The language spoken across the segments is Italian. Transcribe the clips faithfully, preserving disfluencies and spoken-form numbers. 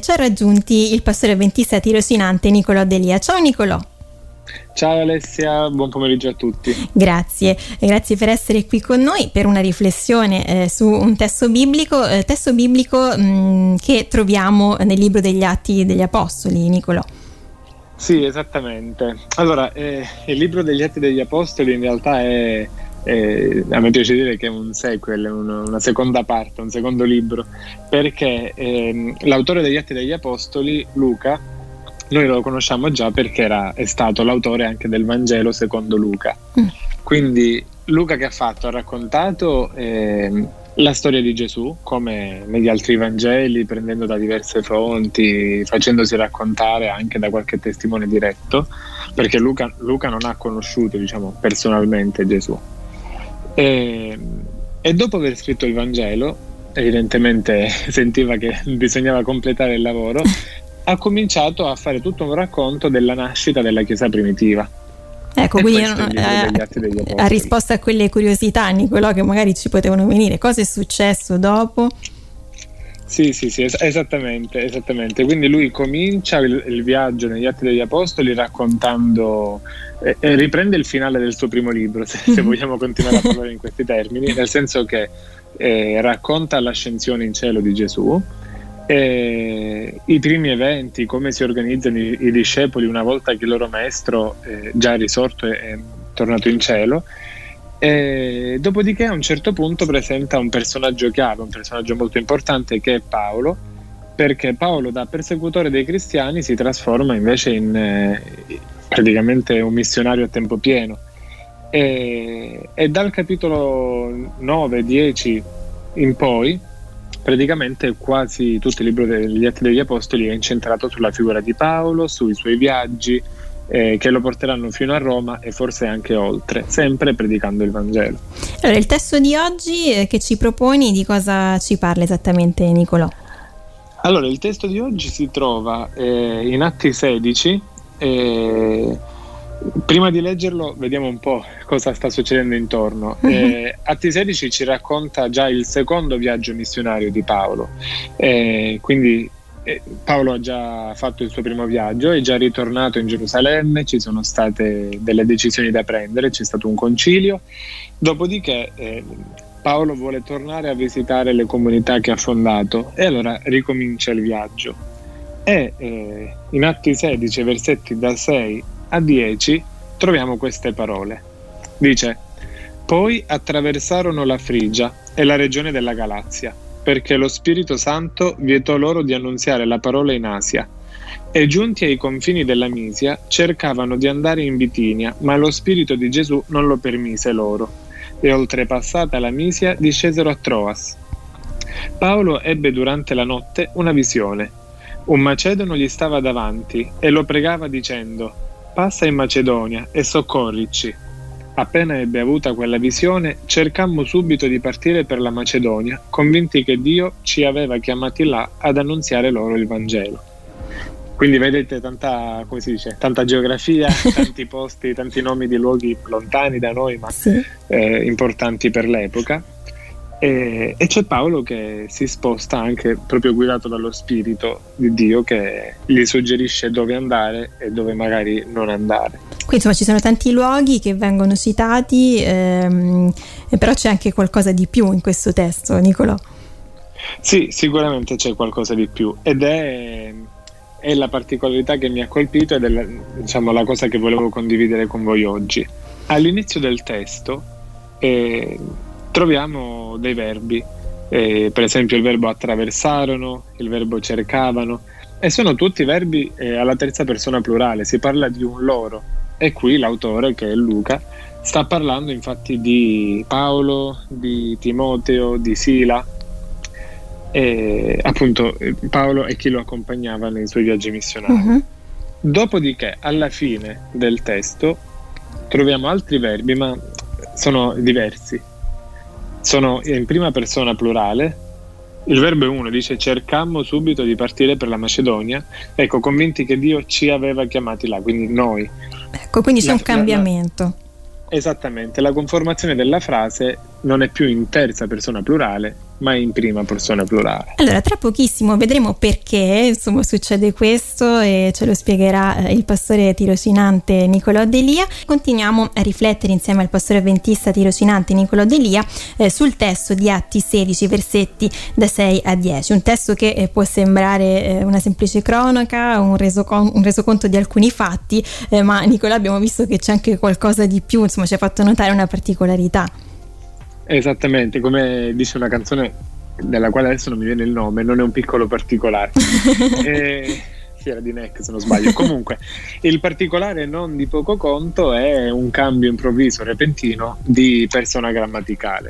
ci ha raggiunti il pastore ventisei tirosinante Nicolò Delia. Ciao Nicolò. Ciao Alessia, buon pomeriggio a tutti. Grazie, grazie per essere qui con noi per una riflessione eh, su un testo biblico, eh, testo biblico mh, che troviamo nel libro degli Atti degli Apostoli, Nicolò. Sì, esattamente. Allora, eh, il libro degli Atti degli Apostoli in realtà è, è a me piace dire che è un sequel, un, una seconda parte, un secondo libro, perché eh, l'autore degli Atti degli Apostoli, Luca, noi lo conosciamo già perché era, è stato l'autore anche del Vangelo secondo Luca. Mm. Quindi Luca che ha fatto? Ha raccontato eh, la storia di Gesù come negli altri Vangeli, prendendo da diverse fonti, facendosi raccontare anche da qualche testimone diretto, perché Luca, Luca non ha conosciuto, diciamo, personalmente Gesù. E, e dopo aver scritto il Vangelo, evidentemente sentiva che bisognava completare il lavoro, ha cominciato a fare tutto un racconto della nascita della Chiesa primitiva. Ecco, e quindi eh, ha risposto a quelle curiosità, Nicolò, che magari ci potevano venire. Cosa è successo dopo? Sì, sì, sì, es- esattamente, esattamente. Quindi lui comincia il, il viaggio negli Atti degli Apostoli raccontando, eh, eh, riprende il finale del suo primo libro, se, se vogliamo continuare a parlare in questi termini, nel senso che eh, racconta l'ascensione in cielo di Gesù, e i primi eventi, come si organizzano i, i discepoli una volta che il loro maestro è già risorto e è tornato in cielo, e dopodiché a un certo punto presenta un personaggio chiave, un personaggio molto importante, che è Paolo, perché Paolo da persecutore dei cristiani si trasforma invece in eh, praticamente un missionario a tempo pieno, e, e dal capitolo nove dieci in poi praticamente quasi tutto il libro degli Atti degli Apostoli è incentrato sulla figura di Paolo, sui suoi viaggi eh, che lo porteranno fino a Roma e forse anche oltre, sempre predicando il Vangelo. Allora, il testo di oggi eh, che ci proponi, di cosa ci parla esattamente, Nicolò? Allora, il testo di oggi si trova eh, in Atti sedici. eh, Prima di leggerlo vediamo un po' cosa sta succedendo intorno. eh, Atti sedici ci racconta già il secondo viaggio missionario di Paolo, eh, quindi eh, Paolo ha già fatto il suo primo viaggio, è già ritornato in Gerusalemme, ci sono state delle decisioni da prendere, c'è stato un concilio, dopodiché eh, Paolo vuole tornare a visitare le comunità che ha fondato e allora ricomincia il viaggio e eh, in Atti sedici versetti da sei a dieci troviamo queste parole. Dice: poi attraversarono la Frigia e la regione della Galazia, perché lo Spirito Santo vietò loro di annunziare la parola in Asia, e giunti ai confini della Misia cercavano di andare in Bitinia, ma lo Spirito di Gesù non lo permise loro, e oltrepassata la Misia discesero a Troas. Paolo ebbe durante la notte una visione. Un macedono gli stava davanti e lo pregava dicendo: passa in Macedonia e soccorrici. Appena ebbe avuta quella visione, cercammo subito di partire per la Macedonia, convinti che Dio ci aveva chiamati là ad annunziare loro il Vangelo. Quindi vedete tanta, come si dice, tanta geografia, tanti posti, tanti nomi di luoghi lontani da noi, ma sì. eh, importanti per l'epoca. E, e c'è Paolo che si sposta anche proprio guidato dallo Spirito di Dio, che gli suggerisce dove andare e dove magari non andare. Qui insomma ci sono tanti luoghi che vengono citati, ehm, però c'è anche qualcosa di più in questo testo, Nicolò. Sì, sicuramente c'è qualcosa di più ed è, è la particolarità che mi ha colpito ed è la, diciamo, la cosa che volevo condividere con voi oggi. All'inizio del testo eh, troviamo dei verbi, eh, per esempio il verbo attraversarono, il verbo cercavano, e sono tutti verbi eh, alla terza persona plurale, si parla di un loro, e qui l'autore, che è Luca, sta parlando infatti di Paolo, di Timoteo, di Sila, e appunto Paolo e chi lo accompagnava nei suoi viaggi missionari. Uh-huh. Dopodiché alla fine del testo troviamo altri verbi, ma sono diversi. Sono in prima persona plurale. Il verbo è uno, dice cercammo subito di partire per la Macedonia, ecco, convinti che Dio ci aveva chiamati là, quindi noi. Ecco, quindi c'è la, un cambiamento. La, esattamente, la conformazione della frase non è più in terza persona plurale, mai in prima persona plurale. Allora, tra pochissimo vedremo perché insomma succede questo e ce lo spiegherà eh, il pastore tirocinante Nicolò Delia. Continuiamo a riflettere insieme al pastore avventista tirocinante Nicolò Delia eh, sul testo di Atti sedici, versetti da sei a dieci, un testo che eh, può sembrare eh, una semplice cronaca, un, resocon- un resoconto di alcuni fatti, eh, ma Nicolò abbiamo visto che c'è anche qualcosa di più, insomma ci ha fatto notare una particolarità. Esattamente, come dice una canzone della quale adesso non mi viene il nome, non è un piccolo particolare. e, sì, era di Neck se non sbaglio. Comunque, il particolare non di poco conto è un cambio improvviso, repentino di persona grammaticale.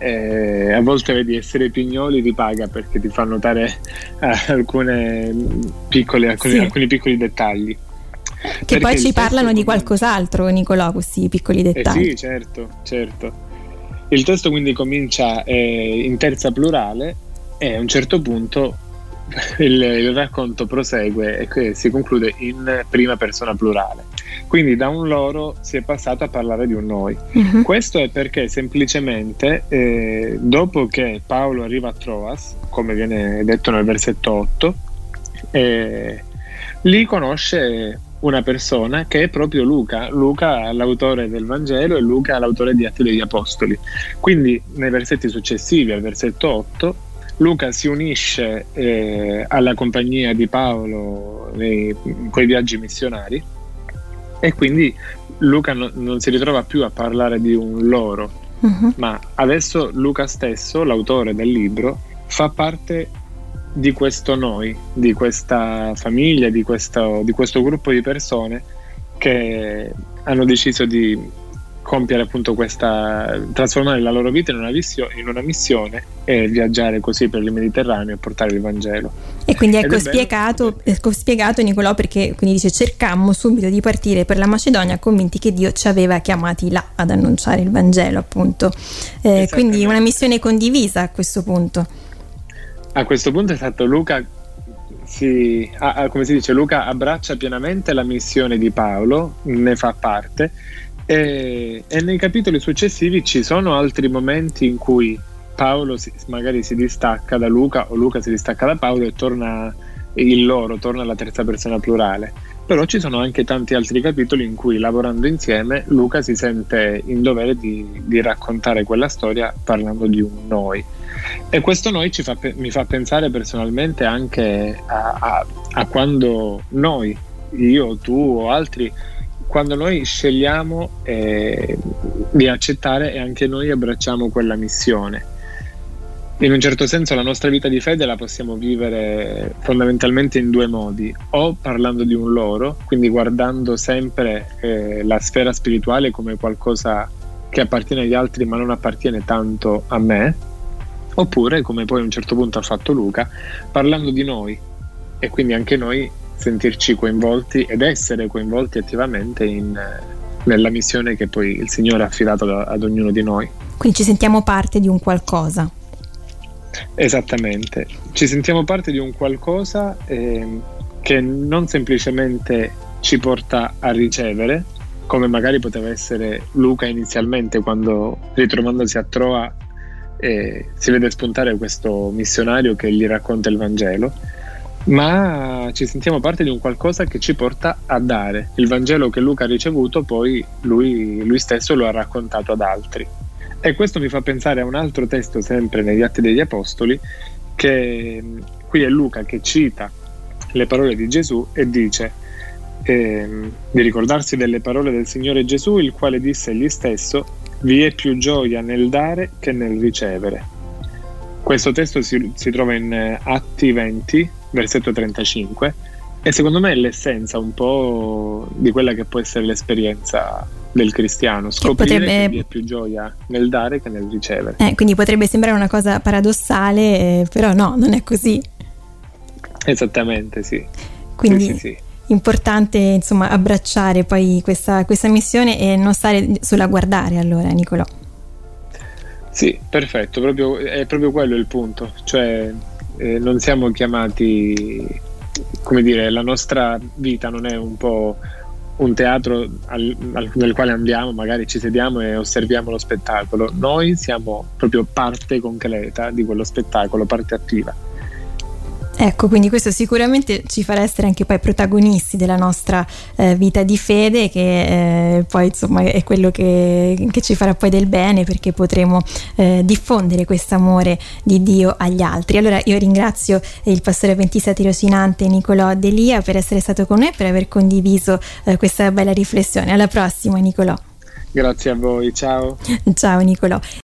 E a volte vedi essere pignoli ti paga perché ti fa notare eh, alcune piccole, alcuni, sì. alcuni piccoli dettagli. Che Perché poi ci parlano di comincia... qualcos'altro, Nicolò, questi piccoli dettagli. Eh sì, certo, certo. Il testo quindi comincia eh, in terza plurale e a un certo punto il, il racconto prosegue e che si conclude in prima persona plurale. Quindi da un loro si è passato a parlare di un noi. Uh-huh. Questo è perché semplicemente eh, dopo che Paolo arriva a Troas, come viene detto nel versetto otto, eh, lì conosce una persona che è proprio Luca, Luca l'autore del Vangelo e Luca l'autore di Atti degli Apostoli. Quindi nei versetti successivi al versetto otto Luca si unisce eh, alla compagnia di Paolo nei quei viaggi missionari e quindi Luca no, non si ritrova più a parlare di un loro, uh-huh. ma adesso Luca stesso, l'autore del libro, fa parte di questo noi, di questa famiglia, di questo, di questo gruppo di persone che hanno deciso di compiere appunto questa, trasformare la loro vita in una, vissio, in una missione e viaggiare così per il Mediterraneo e portare il Vangelo. E quindi ecco spiegato, ecco spiegato Nicolò perché quindi dice cercammo subito di partire per la Macedonia convinti che Dio ci aveva chiamati là ad annunciare il Vangelo appunto, eh, quindi una missione condivisa a questo punto. A questo punto è stato Luca, si, ah, come si dice, Luca abbraccia pienamente la missione di Paolo, ne fa parte e, e nei capitoli successivi ci sono altri momenti in cui Paolo si, magari si distacca da Luca o Luca si distacca da Paolo e torna il loro, torna alla terza persona plurale. Però ci sono anche tanti altri capitoli in cui lavorando insieme Luca si sente in dovere di, di raccontare quella storia parlando di un noi. E questo noi ci fa, mi fa pensare personalmente anche a, a, a quando noi, io, tu o altri, quando noi scegliamo eh, di accettare e anche noi abbracciamo quella missione. In un certo senso la nostra vita di fede la possiamo vivere fondamentalmente in due modi: o parlando di un loro, quindi guardando sempre eh, la sfera spirituale come qualcosa che appartiene agli altri ma non appartiene tanto a me, oppure, come poi a un certo punto ha fatto Luca, parlando di noi e quindi anche noi sentirci coinvolti ed essere coinvolti attivamente in, nella missione che poi il Signore ha affidato ad, ad ognuno di noi. Quindi ci sentiamo parte di un qualcosa. Esattamente, ci sentiamo parte di un qualcosa eh, che non semplicemente ci porta a ricevere, come magari poteva essere Luca inizialmente quando, ritrovandosi a Troa, e si vede spuntare questo missionario che gli racconta il Vangelo, ma ci sentiamo parte di un qualcosa che ci porta a dare il Vangelo che Luca ha ricevuto, poi lui, lui stesso lo ha raccontato ad altri. E questo mi fa pensare a un altro testo sempre negli Atti degli Apostoli, che qui è Luca che cita le parole di Gesù e dice eh, di ricordarsi delle parole del Signore Gesù, il quale disse egli stesso: vi è più gioia nel dare che nel ricevere. Questo testo si, si trova in Atti venti, versetto trentacinque, e secondo me è l'essenza un po' di quella che può essere l'esperienza del cristiano, scoprire che, potrebbe... che vi è più gioia nel dare che nel ricevere. Eh, quindi potrebbe sembrare una cosa paradossale, eh, però no, non è così. Esattamente, sì. Quindi... Sì, sì, sì. Importante insomma abbracciare poi questa, questa missione e non stare solo a guardare, allora, Nicolò. Sì, perfetto, proprio, è proprio quello il punto, cioè eh, non siamo chiamati, come dire, la nostra vita non è un po' un teatro al, al, nel quale andiamo, magari ci sediamo e osserviamo lo spettacolo. Noi siamo proprio parte concreta di quello spettacolo, parte attiva. Ecco, quindi questo sicuramente ci farà essere anche poi protagonisti della nostra eh, vita di fede, che eh, poi insomma è quello che, che ci farà poi del bene, perché potremo eh, diffondere questo amore di Dio agli altri. Allora io ringrazio il pastore avventista tirosinante Nicolò Delia per essere stato con noi e per aver condiviso eh, questa bella riflessione. Alla prossima, Nicolò. Grazie a voi, ciao. Ciao Nicolò.